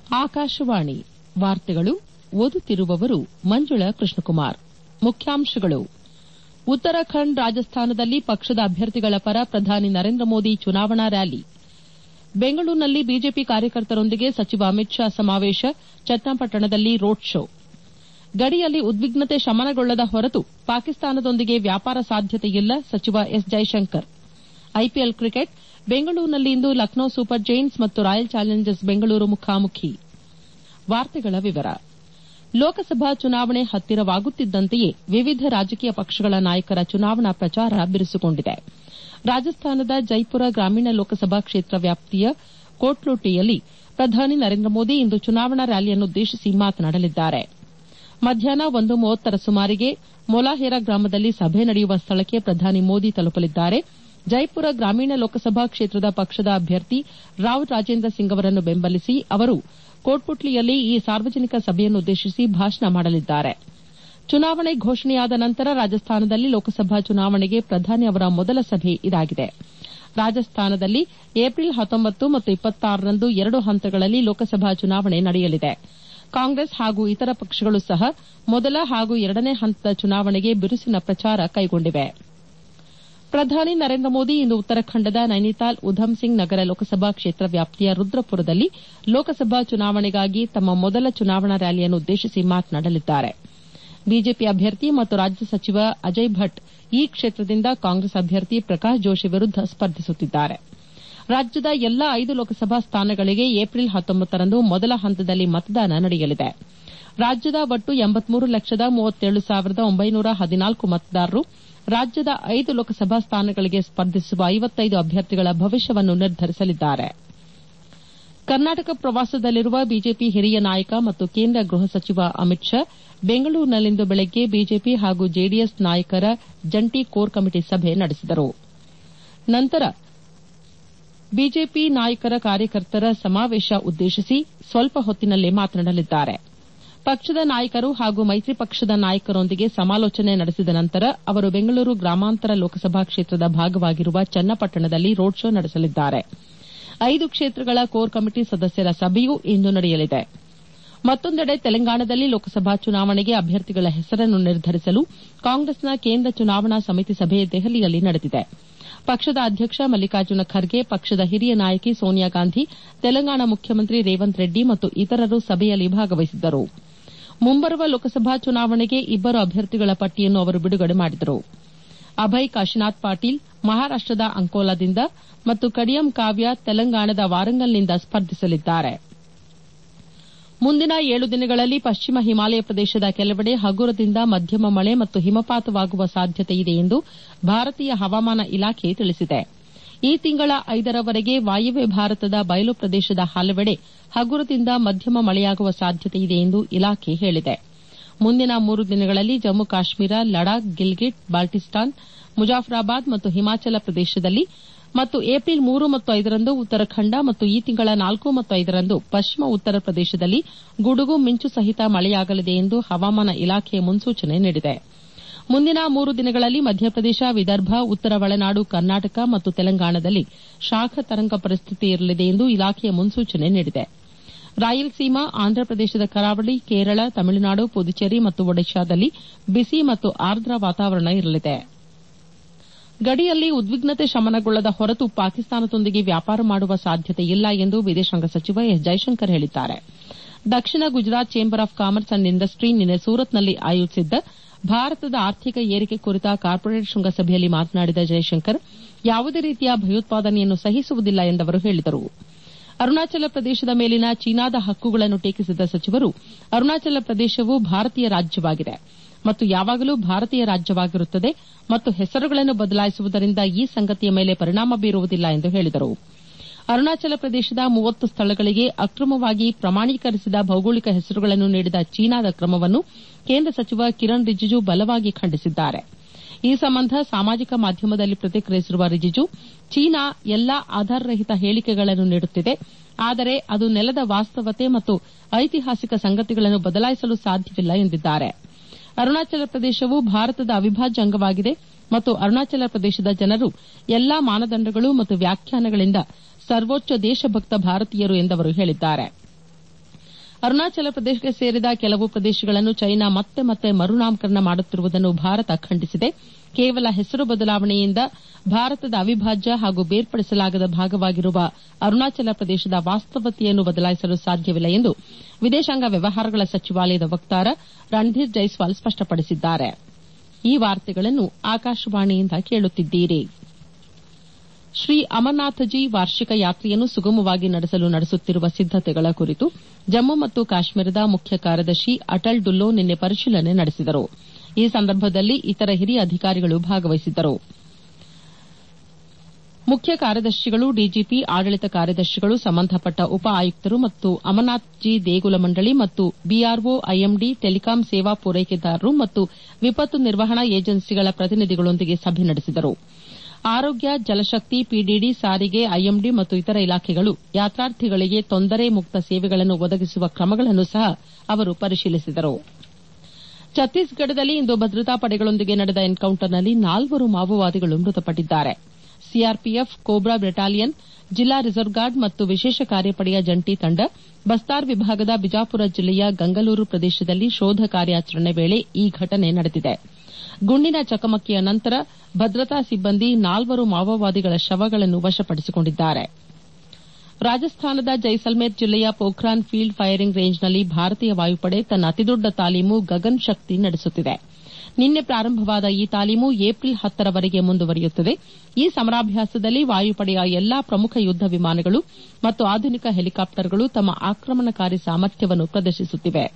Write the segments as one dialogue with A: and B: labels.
A: ಆಕಾಶವಾಣಿ ವಾರ್ತೆಗಳು ಓದುತ್ತಿರುವವರು ಮಂಜುಳಾ ಕೃಷ್ಣಕುಮಾರ್. ಮುಖ್ಯಾಂಶಗಳು. ಉತ್ತರಾಖಂಡ್, ರಾಜಸ್ಥಾನದಲ್ಲಿ ಪಕ್ಷದ ಅಭ್ಯರ್ಥಿಗಳ ಪರ ಪ್ರಧಾನಿ ನರೇಂದ್ರ ಮೋದಿ ಚುನಾವಣಾ ರ್ಯಾಲಿ. ಬೆಂಗಳೂರಿನಲ್ಲಿ ಬಿಜೆಪಿ ಕಾರ್ಯಕರ್ತರೊಂದಿಗೆ ಸಚಿವ ಅಮಿತ್ ಶಾ ಸಮಾವೇಶ. ಚನ್ನಪಟ್ಟಣದಲ್ಲಿ ರೋಡ್ ಶೋ. ಗಡಿಯಲ್ಲಿ ಉದ್ವಿಗ್ನತೆ ಶಮನಗೊಳ್ಳದ ಹೊರತು ಪಾಕಿಸ್ತಾನದೊಂದಿಗೆ ವ್ಯಾಪಾರ ಸಾಧ್ಯತೆಯಿಲ್ಲ, ಸಚಿವ ಎಸ್ ಜೈಶಂಕರ್. IPL cricket. ಬೆಂಗಳೂರಿನಲ್ಲಿ ಇಂದು ಲಕ್ನೋ ಸೂಪರ್ ಜೈಂಟ್ಸ್ ಮತ್ತು ರಾಯಲ್ ಚಾಲೆಂಜರ್ಸ್ ಬೆಂಗಳೂರು ಮುಖಾಮುಖಿ. ಲೋಕಸಭಾ ಚುನಾವಣೆ ಹತ್ತಿರವಾಗುತ್ತಿದ್ದಂತೆಯೇ ವಿವಿಧ ರಾಜಕೀಯ ಪಕ್ಷಗಳ ನಾಯಕರ ಚುನಾವಣಾ ಪ್ರಚಾರ ಬಿರುಸುಗೊಂಡಿದೆ. ರಾಜಸ್ಥಾನದ ಜೈಪುರ ಗ್ರಾಮೀಣ ಲೋಕಸಭಾ ಕ್ಷೇತ್ರ ವ್ಯಾಪ್ತಿಯ ಕೋಟ್ಲೋಟಿಯಲ್ಲಿ ಪ್ರಧಾನಿ ನರೇಂದ್ರ ಮೋದಿ ಇಂದು ಚುನಾವಣಾ ರ್ಯಾಲಿಯನ್ನುದ್ದೇಶಿಸಿ ಮಾತನಾಡಲಿದ್ದಾರೆ. ಮಧ್ಯಾಹ್ನ 1:30 ಸುಮಾರಿಗೆ ಮೊಲಾಹೆರಾ ಗ್ರಾಮದಲ್ಲಿ ಸಭೆ ನಡೆಯುವ ಸ್ಥಳಕ್ಕೆ ಪ್ರಧಾನಿ ಮೋದಿ ತಲುಪಲಿದ್ದಾರೆ. ಜೈಪುರ ಗ್ರಾಮೀಣ ಲೋಕಸಭಾ ಕ್ಷೇತ್ರದ ಪಕ್ಷದ ಅಭ್ಯರ್ಥಿ ರಾವ್ ರಾಜೇಂದ್ರ ಸಿಂಗ್ ಅವರನ್ನು ಬೆಂಬಲಿಸಿ ಅವರು ಕೋಟ್ಪುಟ್ಲಿಯಲ್ಲಿ ಈ ಸಾರ್ವಜನಿಕ ಸಭೆಯನ್ನುದ್ದೇಶಿಸಿ ಭಾಷಣ ಮಾಡಲಿದ್ದಾರೆ. ಚುನಾವಣೆ ಘೋಷಣೆಯಾದ ನಂತರ ರಾಜಸ್ಥಾನದಲ್ಲಿ ಲೋಕಸಭಾ ಚುನಾವಣೆಗೆ ಪ್ರಧಾನಿ ಅವರ ಮೊದಲ ಸಭೆ ಇದಾಗಿದೆ. ರಾಜಸ್ಥಾನದಲ್ಲಿ ಏಪ್ರಿಲ್ 19 ಮತ್ತು 26ರಂದು 2 ಹಂತಗಳಲ್ಲಿ ಲೋಕಸಭಾ ಚುನಾವಣೆ ನಡೆಯಲಿದೆ. ಕಾಂಗ್ರೆಸ್ ಹಾಗೂ ಇತರ ಪಕ್ಷಗಳು ಸಹ ಮೊದಲ ಹಾಗೂ 2ನೇ ಹಂತದ ಚುನಾವಣೆಗೆ ಬಿರುಸಿನ ಪ್ರಚಾರ ಕೈಗೊಂಡಿವೆ. ಪ್ರಧಾನಿ ನರೇಂದ್ರ ಮೋದಿ ಇಂದು ಉತ್ತರಾಖಂಡದ ನೈನಿತಾಲ್ ಉಧಮ್ ಸಿಂಗ್ ನಗರ ಲೋಕಸಭಾ ಕ್ಷೇತ್ರ ವ್ಯಾಪ್ತಿಯ ರುದ್ರಪುರದಲ್ಲಿ ಲೋಕಸಭಾ ಚುನಾವಣೆಗಾಗಿ ತಮ್ಮ ಮೊದಲ ಚುನಾವಣಾ ರ್ಯಾಲಿಯನ್ನುದ್ದೇಶಿಸಿ ಮಾತನಾಡಲಿದ್ದಾರೆ. ಬಿಜೆಪಿ ಅಭ್ಯರ್ಥಿ ಮತ್ತು ರಾಜ್ಯ ಸಚಿವ ಅಜಯ್ ಭಟ್ ಈ ಕ್ಷೇತ್ರದಿಂದ ಕಾಂಗ್ರೆಸ್ ಅಭ್ಯರ್ಥಿ ಪ್ರಕಾಶ್ ಜೋಶಿ ವಿರುದ್ದ ಸ್ಪರ್ಧಿಸುತ್ತಿದ್ದಾರೆ. ರಾಜ್ಯದ ಎಲ್ಲಾ 5 ಲೋಕಸಭಾ ಸ್ಥಾನಗಳಿಗೆ ಏಪ್ರಿಲ್ 19ರಂದು ಮೊದಲ ಹಂತದಲ್ಲಿ ಮತದಾನ ನಡೆಯಲಿದೆ. ರಾಜ್ಯದ ಒಟ್ಟು 83,37,914 ಮತದಾರರು ರಾಜ್ಯದ 5 ಲೋಕಸಭಾ ಸ್ಥಾನಗಳಿಗೆ ಸ್ಪರ್ಧಿಸುವ 55 ಅಭ್ಯರ್ಥಿಗಳ ಭವಿಷ್ಯವನ್ನು ನಿರ್ಧರಿಸಲಿದ್ದಾರೆ. ಕರ್ನಾಟಕ ಪ್ರವಾಸದಲ್ಲಿರುವ ಬಿಜೆಪಿ ಹಿರಿಯ ನಾಯಕ ಮತ್ತು ಕೇಂದ್ರ ಗೃಹ ಸಚಿವ ಅಮಿತ್ ಶಾ ಬೆಂಗಳೂರಿನಲ್ಲಿಂದು ಬೆಳಗ್ಗೆ ಬಿಜೆಪಿ ಹಾಗೂ ಜೆಡಿಎಸ್ ನಾಯಕರ ಜಂಟಿ ಕೋರ್ ಕಮಿಟಿ ಸಭೆ ನಡೆಸಿದರು. ನಂತರ ಬಿಜೆಪಿ ನಾಯಕರ ಕಾರ್ಯಕರ್ತರ ಸಮಾವೇಶ ಉದ್ದೇಶಿಸಿ ಸ್ವಲ್ಪ ಹೊತ್ತಿನಲ್ಲೇ ಮಾತನಾಡಲಿದ್ದಾರೆ. ಪಕ್ಷದ ನಾಯಕರು ಹಾಗೂ ಮೈತ್ರಿ ಪಕ್ಷದ ನಾಯಕರೊಂದಿಗೆ ಸಮಾಲೋಚನೆ ನಡೆಸಿದ ನಂತರ ಅವರು ಬೆಂಗಳೂರು ಗ್ರಾಮಾಂತರ ಲೋಕಸಭಾ ಕ್ಷೇತ್ರದ ಭಾಗವಾಗಿರುವ ಚನ್ನಪಟ್ಟಣದಲ್ಲಿ ರೋಡ್ ಶೋ ನಡೆಸಲಿದ್ದಾರೆ. 5 ಕ್ಷೇತ್ರಗಳ ಕೋರ್ ಕಮಿಟಿ ಸದಸ್ಯರ ಸಭೆಯೂ ಇಂದು ನಡೆಯಲಿದೆ. ಮತ್ತೊಂದೆಡೆ ತೆಲಂಗಾಣದಲ್ಲಿ ಲೋಕಸಭಾ ಚುನಾವಣೆಗೆ ಅಭ್ಯರ್ಥಿಗಳ ಹೆಸರನ್ನು ನಿರ್ಧರಿಸಲು ಕಾಂಗ್ರೆಸ್ನ ಕೇಂದ್ರ ಚುನಾವಣಾ ಸಮಿತಿ ಸಭೆ ದೆಹಲಿಯಲ್ಲಿ ನಡೆದಿದೆ. ಪಕ್ಷದ ಅಧ್ಯಕ್ಷ ಮಲ್ಲಿಕಾರ್ಜುನ ಖರ್ಗೆ, ಪಕ್ಷದ ಹಿರಿಯ ನಾಯಕಿ ಸೋನಿಯಾ ಗಾಂಧಿ, ತೆಲಂಗಾಣ ಮುಖ್ಯಮಂತ್ರಿ ರೇವಂತ್ ರೆಡ್ಡಿ ಮತ್ತು ಇತರರು ಸಭೆಯಲ್ಲಿ ಭಾಗವಹಿಸಿದ್ದರು. ಮುಂಬರುವ ಲೋಕಸಭಾ ಚುನಾವಣೆಗೆ 2 ಅಭ್ಯರ್ಥಿಗಳ ಪಟ್ಟಿಯನ್ನು ಅವರು ಬಿಡುಗಡೆ ಮಾಡಿದರು. ಅಭಯ್ ಕಾಶಿನಾಥ್ ಪಾಟೀಲ್ ಮಹಾರಾಷ್ಟದ ಅಂಕೋಲಾದಿಂದ ಮತ್ತು ಕಡಿಯಂ ಕಾವ್ಯ ತೆಲಂಗಾಣದ ವಾರಂಗಲ್ನಿಂದ ಸ್ಪರ್ಧಿಸಲಿದ್ದಾರೆ. ಮುಂದಿನ 7 ದಿನಗಳಲ್ಲಿ ಪಶ್ಚಿಮ ಹಿಮಾಲಯ ಪ್ರದೇಶದ ಕೆಲವೆಡೆ ಹಗುರದಿಂದ ಮಧ್ಯಮ ಮಳೆ ಮತ್ತು ಹಿಮಪಾತವಾಗುವ ಸಾಧ್ಯತೆಯಿದೆ ಎಂದು ಭಾರತೀಯ ಹವಾಮಾನ ಇಲಾಖೆ ತಿಳಿಸಿದೆ. ಈ ತಿಂಗಳ 5ರವರೆಗೆ ವಾಯವ್ಯ ಭಾರತದ ಬಯಲು ಪ್ರದೇಶದ ಹಲವೆಡೆ ಹಗುರದಿಂದ ಮಧ್ಯಮ ಮಳೆಯಾಗುವ ಸಾಧ್ಯತೆಯಿದೆ ಎಂದು ಇಲಾಖೆ ಹೇಳಿದೆ. ಮುಂದಿನ 3 ದಿನಗಳಲ್ಲಿ ಜಮ್ಮು ಕಾಶ್ಮೀರ, ಲಡಾಖ್, ಗಿಲ್ಗಿಟ್, ಬಾಲ್ಟಿಸ್ತಾನ್, ಮುಜಾಫರಾಬಾದ್ ಮತ್ತು ಹಿಮಾಚಲ ಪ್ರದೇಶದಲ್ಲಿ ಮತ್ತು ಏಪ್ರಿಲ್ 3 ಮತ್ತು 5ರಂದು ಉತ್ತರಾಖಂಡ ಮತ್ತು ಈ ತಿಂಗಳ 4 ಮತ್ತು 5ರಂದು ಪಶ್ಚಿಮ ಉತ್ತರ ಪ್ರದೇಶದಲ್ಲಿ ಗುಡುಗು ಮಿಂಚು ಸಹಿತ ಮಳೆಯಾಗಲಿದೆ ಎಂದು ಹವಾಮಾನ ಇಲಾಖೆ ಮುನ್ಸೂಚನೆ ನೀಡಿದೆ. ಮುಂದಿನ 3 ದಿನಗಳಲ್ಲಿ ಮಧ್ಯಪ್ರದೇಶ, ವಿದರ್ಭ, ಉತ್ತರ ಒಳನಾಡು, ಕರ್ನಾಟಕ ಮತ್ತು ತೆಲಂಗಾಣದಲ್ಲಿ ಶಾಖ ತರಂಗ ಪರಿಸ್ಥಿತಿ ಇರಲಿದೆ ಎಂದು ಇಲಾಖೆಯ ಮುನ್ಸೂಚನೆ ನೀಡಿದೆ. ರಾಯಲಸೀಮಾ, ಆಂಧ್ರಪ್ರದೇಶದ ಕರಾವಳಿ, ಕೇರಳ, ತಮಿಳುನಾಡು, ಪುದುಚೇರಿ ಮತ್ತು ಒಡಿಶಾದಲ್ಲಿ ಬಿಸಿ ಮತ್ತು ಆರ್ದ್ರ ವಾತಾವರಣ ಇರಲಿದೆ. ಗಡಿಯಲ್ಲಿ ಉದ್ವಿಗ್ನತೆ ಶಮನಗೊಳ್ಳದ ಹೊರತು ಪಾಕಿಸ್ತಾನದೊಂದಿಗೆ ವ್ಯಾಪಾರ ಮಾಡುವ ಸಾಧ್ಯತೆಯಿಲ್ಲ ಎಂದು ವಿದೇಶಾಂಗ ಸಚಿವ ಎಸ್ ಜೈಶಂಕರ್ ಹೇಳಿದ್ದಾರೆ. ದಕ್ಷಿಣ Gujarat chamber of commerce and industry ನಿನ್ನೆ ಸೂರತ್ನಲ್ಲಿ ಆಯೋಜಿಸಿದ್ದ ಭಾರತದ ಆರ್ಥಿಕ ಏರಿಕೆ ಕುರಿತ ಕಾರ್ಪೊರೇಟ್ ಶೃಂಗಸಭೆಯಲ್ಲಿ ಮಾತನಾಡಿದ ಜೈಶಂಕರ್, ಯಾವುದೇ ರೀತಿಯ ಭಯೋತ್ಪಾದನೆಯನ್ನು ಸಹಿಸುವುದಿಲ್ಲ ಎಂದವರು ಹೇಳಿದರು. ಅರುಣಾಚಲ ಪ್ರದೇಶದ ಮೇಲಿನ ಚೀನಾದ ಹಕ್ಕುಗಳನ್ನು ಟೀಕಿಸಿದ ಸಚಿವರು, ಅರುಣಾಚಲ ಪ್ರದೇಶವು ಭಾರತೀಯ ರಾಜ್ಯವಾಗಿದೆ ಮತ್ತು ಯಾವಾಗಲೂ ಭಾರತೀಯ ರಾಜ್ಯವಾಗಿರುತ್ತದೆ ಮತ್ತು ಹೆಸರುಗಳನ್ನು ಬದಲಾಯಿಸುವುದರಿಂದ ಈ ಸಂಗತಿಯ ಮೇಲೆ ಪರಿಣಾಮ ಬೀರುವುದಿಲ್ಲ ಎಂದು ಹೇಳಿದರು. ಅರುಣಾಚಲ ಪ್ರದೇಶದ 30 ಸ್ಥಳಗಳಿಗೆ ಅಕ್ರಮವಾಗಿ ಪ್ರಮಾಣೀಕರಿಸಿದ ಭೌಗೋಳಿಕ ಹೆಸರುಗಳನ್ನು ನೀಡಿದ ಚೀನಾದ ಕ್ರಮವನ್ನು ಕೇಂದ್ರ ಸಚಿವ ಕಿರಣ್ ರಿಜಿಜು ಬಲವಾಗಿ ಖಂಡಿಸಿದ್ದಾರೆ. ಈ ಸಂಬಂಧ ಸಾಮಾಜಿಕ ಮಾಧ್ಯಮದಲ್ಲಿ ಪ್ರತಿಕ್ರಿಯಿಸಿರುವ ರಿಜಿಜು, ಚೀನಾ ಎಲ್ಲಾ ಆಧಾರರಹಿತ ಹೇಳಿಕೆಗಳನ್ನು ನೀಡುತ್ತಿದೆ, ಆದರೆ ಅದು ನೆಲದ ವಾಸ್ತವತೆ ಮತ್ತು ಐತಿಹಾಸಿಕ ಸಂಗತಿಗಳನ್ನು ಬದಲಾಯಿಸಲು ಸಾಧ್ಯವಿಲ್ಲ ಎಂದಿದ್ದಾರೆ. ಅರುಣಾಚಲ ಪ್ರದೇಶವು ಭಾರತದ ಅವಿಭಾಜ್ಯ ಅಂಗವಾಗಿದೆ ಮತ್ತು ಅರುಣಾಚಲ ಪ್ರದೇಶದ ಜನರು ಎಲ್ಲಾ ಮಾನದಂಡಗಳು ಮತ್ತು ವ್ಯಾಖ್ಯಾನಗಳಿಂದ ಸರ್ವೋಚ್ಚ ದೇಶಭಕ್ತ ಭಾರತೀಯರು ಎಂದವರು ಹೇಳಿದ್ದಾರೆ. ಅರುಣಾಚಲ ಪ್ರದೇಶಕ್ಕೆ ಸೇರಿದ ಕೆಲವು ಪ್ರದೇಶಗಳನ್ನು ಚೈನಾ ಮತ್ತೆ ಮತ್ತೆ ಮರುನಾಮಕರಣ ಮಾಡುತ್ತಿರುವುದನ್ನು ಭಾರತ ಖಂಡಿಸಿದೆ. ಕೇವಲ ಹೆಸರು ಬದಲಾವಣೆಯಿಂದ ಭಾರತದ ಅವಿಭಾಜ್ಯ ಹಾಗೂ ಬೇರ್ಪಡಿಸಲಾಗದ ಭಾಗವಾಗಿರುವ ಅರುಣಾಚಲ ಪ್ರದೇಶದ ವಾಸ್ತವತೆಯನ್ನು ಬದಲಾಯಿಸಲು ಸಾಧ್ಯವಿಲ್ಲ ಎಂದು ವಿದೇಶಾಂಗ ವ್ಯವಹಾರಗಳ ಸಚಿವಾಲಯದ ವಕ್ತಾರ ರಣಧೀರ್ ಜೈಸ್ವಾಲ್ ಸ್ಪಷ್ಟಪಡಿಸಿದ್ದಾರೆ. ಈ ವಾರ್ತೆಗಳನ್ನು ಆಕಾಶವಾಣಿಯಿಂದ ಕೇಳುತ್ತಿದ್ದೀರಿ. ಶ್ರೀ ಅಮರನಾಥಜಿ ವಾರ್ಷಿಕ ಯಾತ್ರೆಯನ್ನು ಸುಗಮವಾಗಿ ನಡೆಸುತ್ತಿರುವ ಸಿದ್ದತೆಗಳ ಕುರಿತು ಜಮ್ಮು ಮತ್ತು ಕಾಶ್ಮೀರದ ಮುಖ್ಯ ಕಾರ್ಯದರ್ಶಿ ಅಟಲ್ ಡುಲ್ಲೋ ನಿನ್ನೆ ಪರಿಶೀಲನೆ ನಡೆಸಿದರು. ಈ ಸಂದರ್ಭದಲ್ಲಿ ಇತರ ಹಿರಿಯ ಅಧಿಕಾರಿಗಳು ಭಾಗವಹಿಸಿದ್ದರು. ಮುಖ್ಯ ಕಾರ್ಯದರ್ಶಿಗಳು, ಡಿಜಿಪಿ, ಆಡಳಿತ ಕಾರ್ಯದರ್ಶಿಗಳು, ಸಂಬಂಧಪಟ್ಟ ಉಪ ಆಯುಕ್ತರು ಮತ್ತು ಅಮರನಾಥ್ಜಿ ದೇಗುಲ ಮಂಡಳಿ ಮತ್ತು ಬಿಆರ್ಒ, ಐಎಂಡಿ, ಟೆಲಿಕಾಂ ಸೇವಾ ಪೂರೈಕೆದಾರರು ಮತ್ತು ವಿಪತ್ತು ನಿರ್ವಹಣಾ ಏಜೆನ್ಸಿಗಳ ಪ್ರತಿನಿಧಿಗಳೊಂದಿಗೆ ಸಭೆ ನಡೆಸಿದರು. ಆರೋಗ್ಯ, ಜಲಶಕ್ತಿ, ಪಿಡಿಡಿ, ಸಾರಿಗೆ, ಐಎಂಡಿ ಮತ್ತು ಇತರ ಇಲಾಖೆಗಳು ಯಾತ್ರಾರ್ಥಿಗಳಿಗೆ ತೊಂದರೆ ಮುಕ್ತ ಸೇವೆಗಳನ್ನು ಒದಗಿಸುವ ಕ್ರಮಗಳನ್ನು ಸಹ ಅವರು ಪರಿಶೀಲಿಸಿದರು. ಛತ್ತೀಸ್ಗಢದಲ್ಲಿ ಇಂದು ಭದ್ರತಾ ಪಡೆಗಳೊಂದಿಗೆ ನಡೆದ ಎನ್ಕೌಂಟರ್ನಲ್ಲಿ 4 ಮಾವೋವಾದಿಗಳು ಮೃತಪಟ್ಟಿದ್ದಾರೆ. ಸಿಆರ್ಪಿಎಫ್, ಕೋಬ್ರಾ ಬೆಟಾಲಿಯನ್, ಜಿಲ್ಲಾ ರಿಸರ್ವ್ ಗಾರ್ಡ್ ಮತ್ತು ವಿಶೇಷ ಕಾರ್ಯಪಡೆಯ ಜಂಟಿ ತಂಡ ಬಸ್ತಾರ್ ವಿಭಾಗದ ಬಿಜಾಪುರ ಜಿಲ್ಲೆಯ ಗಂಗಲೂರು ಪ್ರದೇಶದಲ್ಲಿ ಶೋಧ ಕಾರ್ಯಾಚರಣೆ ವೇಳೆ ಈ ಘಟನೆ ನಡೆದಿದೆ. ಗುಂಡಿನ ಚಕಮಕಿಯ ನಂತರ ಭದ್ರತಾ ಸಿಬ್ಬಂದಿ 4 ಮಾವೋವಾದಿಗಳ ಶವಗಳನ್ನು ವಶಪಡಿಸಿಕೊಂಡಿದ್ದಾರೆ. ರಾಜಸ್ಥಾನದ ಜೈಸಲ್ಮೇರ್ ಜಿಲ್ಲೆಯ ಪೋಖ್ರಾನ್ ಫೀಲ್ಡ್ ಫೈರಿಂಗ್ ರೇಂಜ್ನಲ್ಲಿ ಭಾರತೀಯ ವಾಯುಪಡೆ ತನ್ನ ಅತಿದೊಡ್ಡ ತಾಲೀಮು ಗಗನ್ ಶಕ್ತಿ ನಡೆಸುತ್ತಿದೆ. ನಿನ್ನೆ ಪ್ರಾರಂಭವಾದ ಈ ತಾಲೀಮು ಏಪ್ರಿಲ್ 10ರವರೆಗೆ ಮುಂದುವರಿಯುತ್ತದೆ. ಈ ಸಮರಾಭ್ಯಾಸದಲ್ಲಿ ವಾಯುಪಡೆಯ ಎಲ್ಲಾ ಪ್ರಮುಖ ಯುದ್ದ ವಿಮಾನಗಳು ಮತ್ತು ಆಧುನಿಕ ಹೆಲಿಕಾಪ್ಟರ್ಗಳು ತಮ್ಮ ಆಕ್ರಮಣಕಾರಿ ಸಾಮರ್ಥ್ಯವನ್ನು ಪ್ರದರ್ಶಿಸುತ್ತಿವೆ.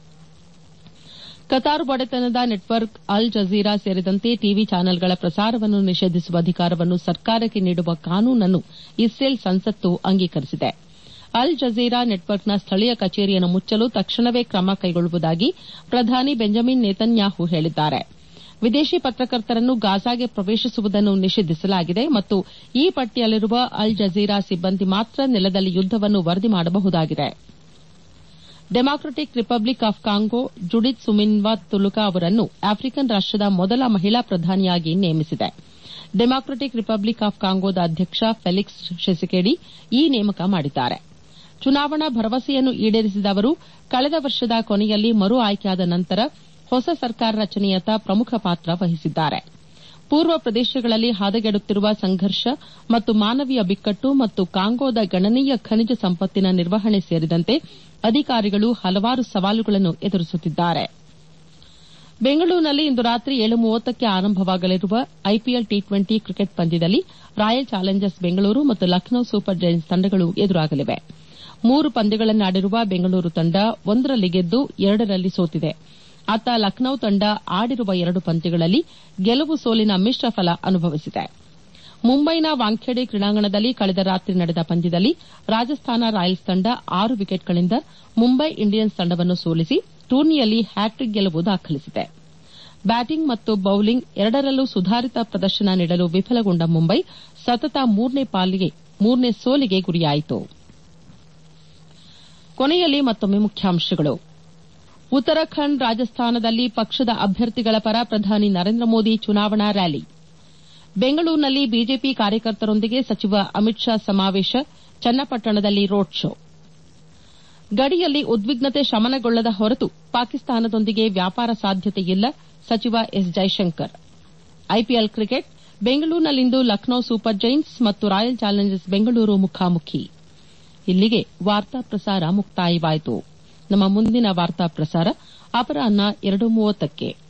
A: ಕತಾರ್ ಒಡೆತನದ ನೆಟ್ವರ್ಕ್ ಅಲ್ ಜಜೀರಾ ಸೇರಿದಂತೆ ಟಿವಿ ಚಾನೆಲ್ಗಳ ಪ್ರಸಾರವನ್ನು ನಿಷೇಧಿಸುವ ಅಧಿಕಾರವನ್ನು ಸರ್ಕಾರಕ್ಕೆ ನೀಡುವ ಕಾನೂನನ್ನು ಇಸ್ರೇಲ್ ಸಂಸತ್ತು ಅಂಗೀಕರಿಸಿದೆ. ಅಲ್ ಜಜೀರಾ ನೆಟ್ವರ್ಕ್ನ ಸ್ಥಳೀಯ ಕಚೇರಿಯನ್ನು ಮುಚ್ಚಲು ತಕ್ಷಣವೇ ಕ್ರಮ ಕೈಗೊಳ್ಳುವುದಾಗಿ ಪ್ರಧಾನಿ ಬೆಂಜಮಿನ್ ನೇತನ್ಯಾಹು ಹೇಳಿದ್ದಾರೆ. ವಿದೇಶಿ ಪತ್ರಕರ್ತರನ್ನು ಗಾಜಾಗೆ ಪ್ರವೇಶಿಸುವುದನ್ನು ನಿಷೇಧಿಸಲಾಗಿದೆ ಮತ್ತು ಈ ಪಟ್ಟಿಯಲ್ಲಿರುವ ಅಲ್ ಜಜೀರಾ ಸಿಬ್ಬಂದಿ ಮಾತ್ರ ನೆಲದಲ್ಲಿ ಯುದ್ದವನ್ನು ವರದಿ ಮಾಡಬಹುದಾಗಿದೆ. Democratic republic of Congo Judith Suminwa Tuluka ಅವರನ್ನು ಆಫ್ರಿಕನ್ ರಾಷ್ಟದ ಮೊದಲ ಮಹಿಳಾ ಪ್ರಧಾನಿಯಾಗಿ ನೇಮಿಸಿದೆ. ಡೆಮಾಕ್ರಟಿಕ್ ರಿಪಬ್ಲಿಕ್ ಆಫ್ ಕಾಂಗೋದ ಅಧ್ಯಕ್ಷ ಫೆಲಿಕ್ಸ್ ಶೆಸಿಕೆಡಿ ಈ ನೇಮಕ ಮಾಡಿದ್ದಾರೆ. ಚುನಾವಣಾ ಭರವಸೆಯನ್ನು ಈಡೇರಿಸಿದ ಅವರು ಕಳೆದ ವರ್ಷದ ಕೊನೆಯಲ್ಲಿ ಮರು ಆಯ್ಕೆಯಾದ ನಂತರ ಹೊಸ ಸರ್ಕಾರ ರಚನೆಯತ್ತ ಪ್ರಮುಖ ಪಾತ್ರ ವಹಿಸಿದ್ದಾರೆ. ಪೂರ್ವ ಪ್ರದೇಶಗಳಲ್ಲಿ ಹದಗೆಡುತ್ತಿರುವ ಸಂಘರ್ಷ ಮತ್ತು ಮಾನವೀಯ ಬಿಕ್ಕಟ್ಟು ಮತ್ತು ಕಾಂಗೋದ ಗಣನೀಯ ಖನಿಜ ಸಂಪತ್ತಿನ ನಿರ್ವಹಣೆ ಸೇರಿದಂತೆ ಅಧಿಕಾರಿಗಳು ಹಲವಾರು ಸವಾಲುಗಳನ್ನು ಎದುರಿಸುತ್ತಿದ್ದಾರೆ. ಬೆಂಗಳೂರಿನಲ್ಲಿ ಇಂದು ರಾತ್ರಿ 7:30ಕ್ಕೆ ಆರಂಭವಾಗಲಿರುವ ಐಪಿಎಲ್ ಟಿ20 ಕ್ರಿಕೆಟ್ ಪಂದ್ಯದಲ್ಲಿ ರಾಯಲ್ ಚಾಲೆಂಜರ್ಸ್ ಬೆಂಗಳೂರು ಮತ್ತು ಲಖನೌ ಸೂಪರ್ ಜೈಂಟ್ಸ್ ತಂಡಗಳು ಎದುರಾಗಲಿವೆ. 3 ಪಂದ್ಯಗಳನ್ನಾಡಿರುವ ಬೆಂಗಳೂರು ತಂಡ 1ರಲ್ಲಿ ಗೆದ್ದು 2ರಲ್ಲಿ ಸೋತಿದೆ. ಅತ್ತ ಲಖನೌ ತಂಡ ಆಡಿರುವ 2 ಪಂದ್ಯಗಳಲ್ಲಿ ಗೆಲುವು ಸೋಲಿನ ಮಿಶ್ರ ಫಲ ಅನುಭವಿಸಿದೆ. ಮುಂಬೈನ ವಾಂಖೇಡೆ ಕ್ರೀಡಾಂಗಣದಲ್ಲಿ ಕಳೆದ ರಾತ್ರಿ ನಡೆದ ಪಂದ್ಯದಲ್ಲಿ ರಾಜಸ್ಥಾನ ರಾಯಲ್ಸ್ ತಂಡ 6 ವಿಕೆಟ್ಗಳಿಂದ ಮುಂಬೈ ಇಂಡಿಯನ್ಸ್ ತಂಡವನ್ನು ಸೋಲಿಸಿ ಟೂರ್ನಿಯಲ್ಲಿ ಹ್ಯಾಟ್ರಿಕ್ ಗೆಲುವು ದಾಖಲಿಸಿದೆ. ಬ್ಯಾಟಿಂಗ್ ಮತ್ತು ಬೌಲಿಂಗ್ ಎರಡರಲ್ಲೂ ಸುಧಾರಿತ ಪ್ರದರ್ಶನ ನೀಡಲು ವಿಫಲಗೊಂಡ ಮುಂಬೈ ಸತತ 3ನೇ ಸೋಲಿಗೆ ಗುರಿಯಾಯಿತು. ಕೊನೆಯಲ್ಲಿ ಮತ್ತೊಮ್ಮೆ ಮುಖ್ಯಾಂಶಗಳು. ಉತ್ತರಾಖಂಡ್, ರಾಜಸ್ಥಾನದಲ್ಲಿ ಪಕ್ಷದ ಅಭ್ಯರ್ಥಿಗಳ ಪರ ಪ್ರಧಾನಿ ನರೇಂದ್ರ ಮೋದಿ ಚುನಾವಣಾ ರ್ಯಾಲಿ. ಬೆಂಗಳೂರಿನಲ್ಲಿ ಬಿಜೆಪಿ ಕಾರ್ಯಕರ್ತರೊಂದಿಗೆ ಸಚಿವ ಅಮಿತ್ ಶಾ ಸಮಾವೇಶ, ಚನ್ನಪಟ್ಟಣದಲ್ಲಿ ರೋಡ್ ಶೋ. ಗಡಿಯಲ್ಲಿ ಉದ್ವಿಗ್ನತೆ ಶಮನಗೊಳ್ಳದ ಹೊರತು ಪಾಕಿಸ್ತಾನದೊಂದಿಗೆ ವ್ಯಾಪಾರ ಸಾಧ್ಯತೆಯಿಲ್ಲ, ಸಚಿವ ಎಸ್ ಜೈಶಂಕರ್. ಐಪಿಎಲ್ ಕ್ರಿಕೆಟ್, ಬೆಂಗಳೂರಿನಲ್ಲಿಂದು ಲಖನೌ ಸೂಪರ್ ಜೈಂಟ್ಸ್ ಮತ್ತು ರಾಯಲ್ ಚಾಲೆಂಜರ್ಸ್ ಬೆಂಗಳೂರು ಮುಖಾಮುಖಿ. ಇಲ್ಲಿಗೆ ವಾರ್ತಾ ಪ್ರಸಾರ ಮುಕ್ತಾಯವಾಯಿತು. ನಮ್ಮ ಮುಂದಿನ ವಾರ್ತಾ ಪ್ರಸಾರ ಅಪರಾಹ್ನ 2:30ಕ್ಕೆ.